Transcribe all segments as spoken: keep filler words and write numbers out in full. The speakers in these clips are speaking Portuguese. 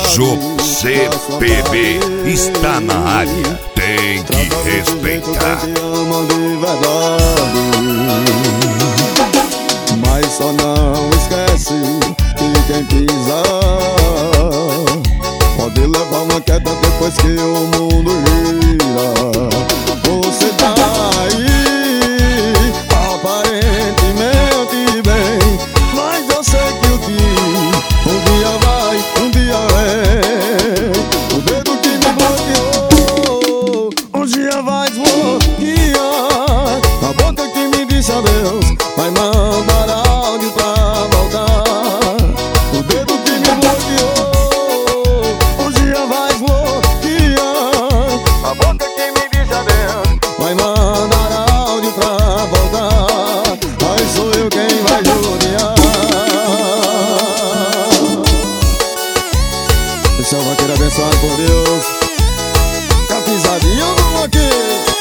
Jogo C P B está na área, tem que respeitar. Te amam de verdade, mas só não esquece que quem pisa pode levar uma queda depois que o mundo gira. Você tá aí, aparentemente bem, mas eu sei que o dia, um dia vai, um dia vem. O dedo que me bloqueou, um dia vai desbloquear. A boca que me disse adeus vai mandar áudio pra voltar. O dedo que me bloqueou, um dia vai desbloquear. A boca que me disse adeus vai mandar áudio pra voltar. Aí sou eu quem vai judiar. Esse é o vaqueiro abençoado por Deus. Tá pisadinho, vamos aqui.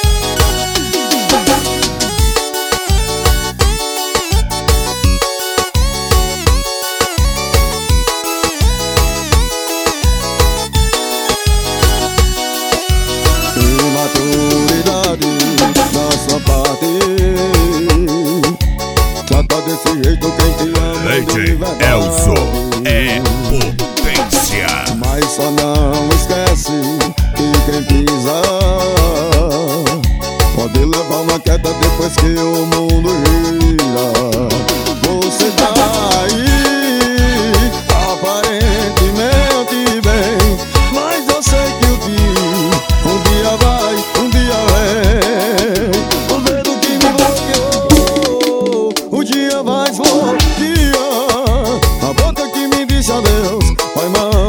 Imaturidade da sua parte, trata desse jeito quem te ama de D J verdade. Elson é potência. Mas só não esquece que quem pisa pode levar uma queda depois que o mundo gira. Você tá aí, aparentemente bem, mas eu sei que o dia, um dia vai, um dia vem. O dedo que me bloqueou, um dia vai desbloquear. A boca que me disse adeus vai mandar